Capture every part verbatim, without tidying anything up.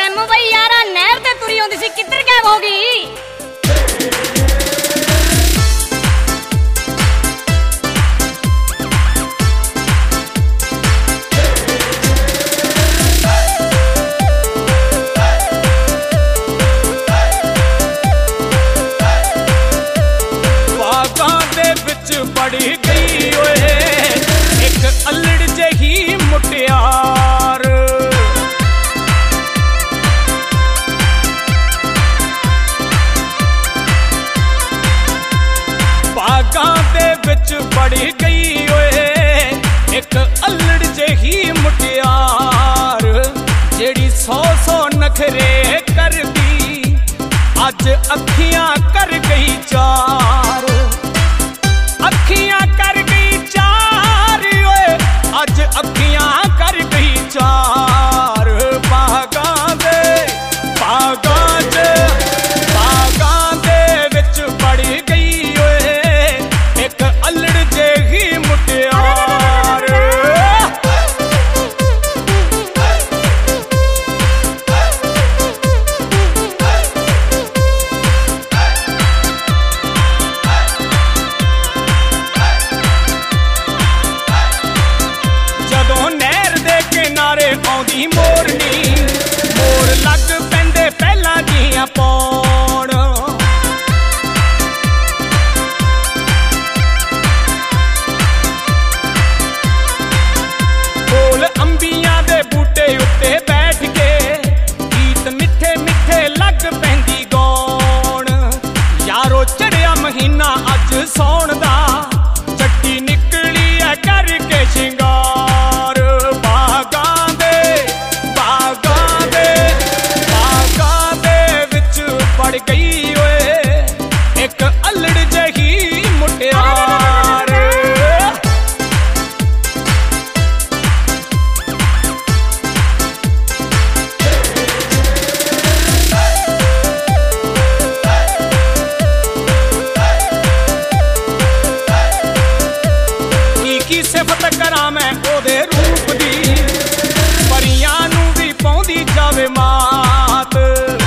ਮੁੰਬਈ ਯਾਰਾ ਨਹਿਰ ਤੇ ਤੁਰੀ ਹੁੰਦੀ ਸੀ, ਕਿੱਧਰ ਗਾਇਬ ਹੋ ਗਈ? बड़ी गई ओए एक अल्लड़ जही मुटियार, बागां दे विच बड़ी गई ओए एक अल्लड़ जही मुटियार, जेड़ी सौ सौ नखरे करदी अज अखियां कर गई चार, अखियां कर गई चार ओए अज अखियां कर गई चार, बागां दे बागां च बागां दे विच बड़ी गई ओए एक अल्लड़ जेही मुटियार। आउंदी मोरनी मोर लग पैंदे पहला जियां पौण, कोल अंबियां दे बूटे उत्ते बैठ के गीत मिठे मिठे लग पैंदी गौण, यारो चढ़िया महीना अज सौण दा चट्टी निकली है करके शिंगार, बड़ गई ओए एक अल्लड़ जही मुटियार। की की सिफत करा मैं ओदे रूप दी, परियां नूं भी पाउंदी जावे मात,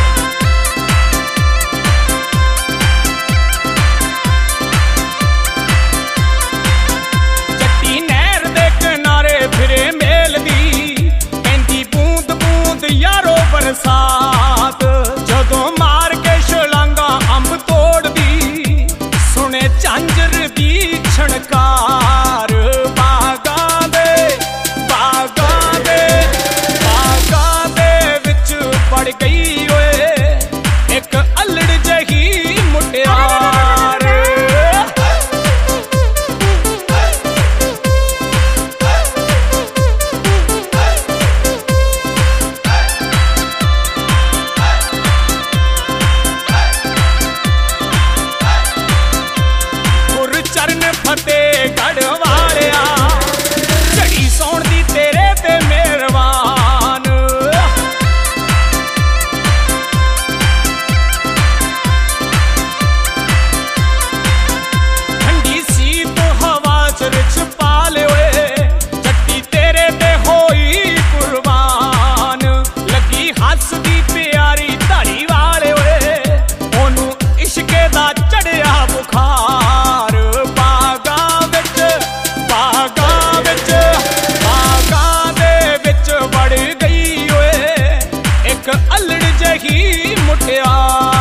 फिरे मेल दी पैंदी बूंद बूंद यारो बरसात, जदों मार के छलांगा अंब तोड़ दी सुने झांझर दी छणकार, बागां दे बागां दे बागां दे विच बड़ गई ओए एक अल्लड़ जही मुटियार। फतेहगढ़ वालिया झड़ी सौण दी तेरे ते मेहरबान, ठंडी सी तो हवा च रिछ पा लियोए चट्टी तेरे ते होई कुर्बान, लगी हसदी प्यारी धारी वाले ओए ओनू इश्के दा चढ़िया बुखार, बड़ गई ओए एक अल्लड़ जही मुटियार।